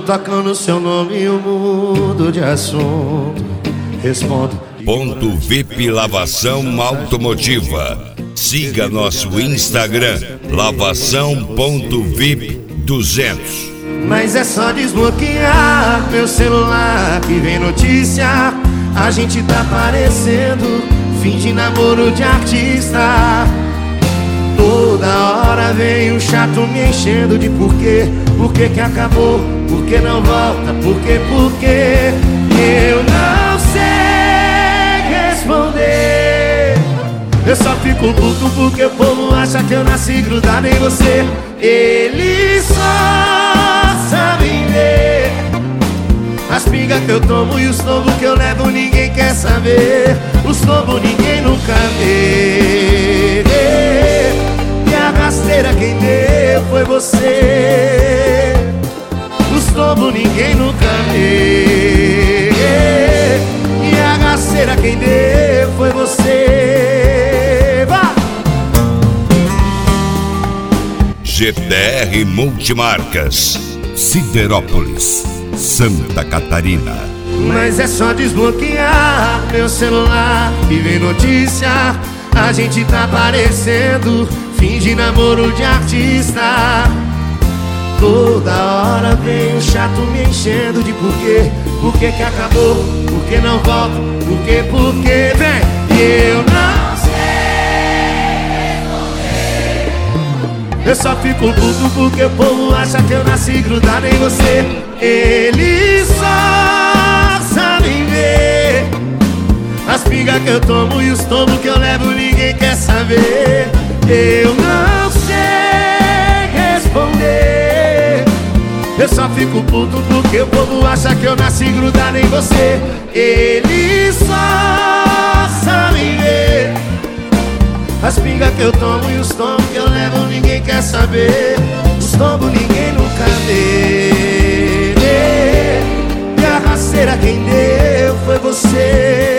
tocando seu nome e o mundo de assunto. Respondo. Ponto VIP Lavação Automotiva. Siga nosso Instagram, lavação.vip200. Mas é só desbloquear meu celular que vem notícia. A gente tá parecendo fim de namoro de artista. Toda hora vem um chato me enchendo de porquê. Por que que acabou? Por que não volta? Por que? Eu não sei responder. Eu só fico puto porque o povo acha que eu nasci grudado em você. Eles só sabem ver as pingas que eu tomo e os tombos que eu levo, ninguém quer saber. Os tombos ninguém nunca vê. E a rasteira quem deu foi você. Os tombos ninguém nunca vê. E a rasteira quem deu foi você. Vai! GTR Multimarcas, Siderópolis, Santa Catarina. Mas é só desbloquear meu celular e vem notícia. A gente tá parecendo fim de namoro de artista. Toda hora vem um chato me enchendo de porquê. Por que que acabou? Por que não volta? Por que? Vem! Eu não sei responder. Eu só fico puto porque o povo acha que eu nasci grudado em você. Eles só sabem ver as pingas que eu tomo e os tombos que eu levo, ninguém quer saber. Eu não sei responder. Eu só fico puto porque o povo acha que eu nasci grudado em você. Eles só sabem ver as pingas que eu tomo e os tombos que eu levo, ninguém quer saber. Os tombos ninguém nunca vê. E a rasteira quem deu foi você.